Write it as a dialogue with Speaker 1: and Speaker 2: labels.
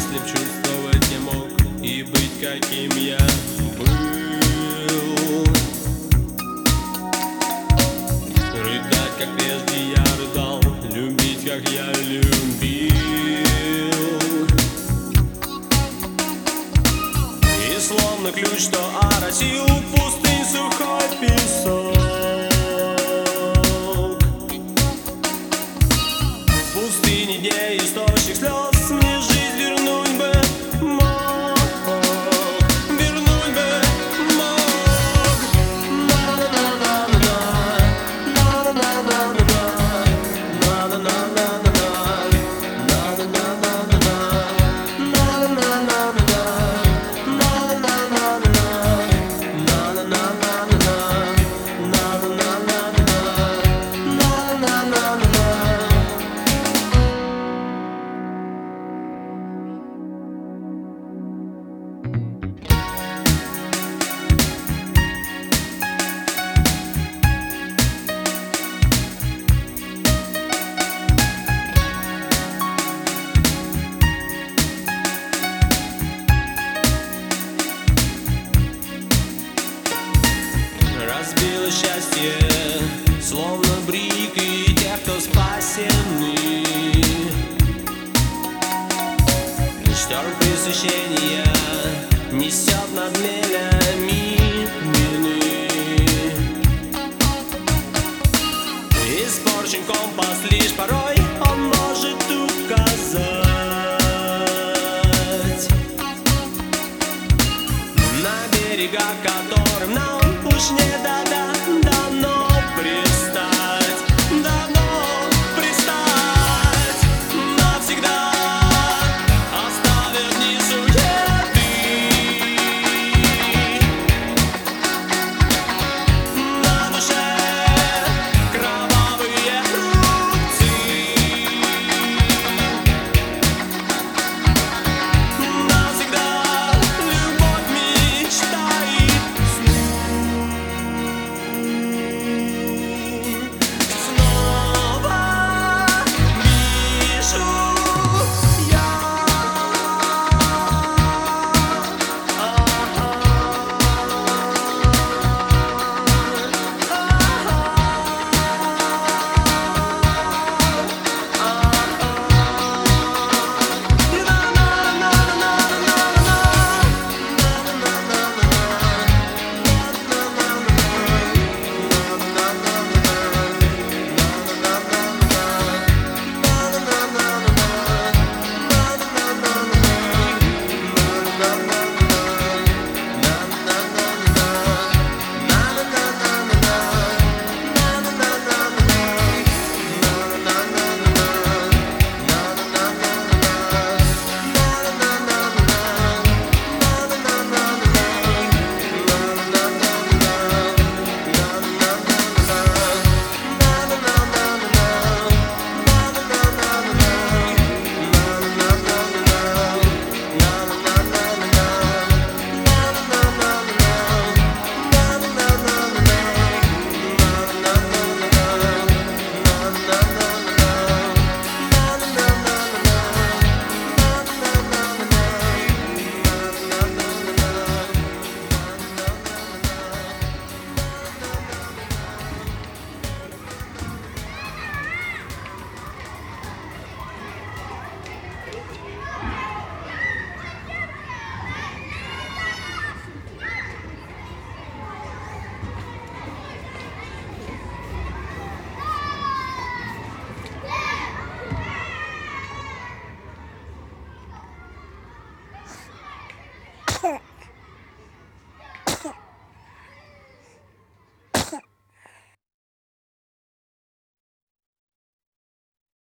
Speaker 1: если б чувствовать не мог и быть каким я был. Рыдать, как прежде я рыдал, любить, как я любил. И словно ключ, что оросил пустынь сухой песок, в пустыне дней источник слез мне жизнь вернуть бы мог, вернуть бы мог. Разбило счастье, словно брики тех, кто спасены. Шторм пресыщения несет над мелями мины. Испорчен компас, лишь порой он может указать на берега, которым нам уж не дать.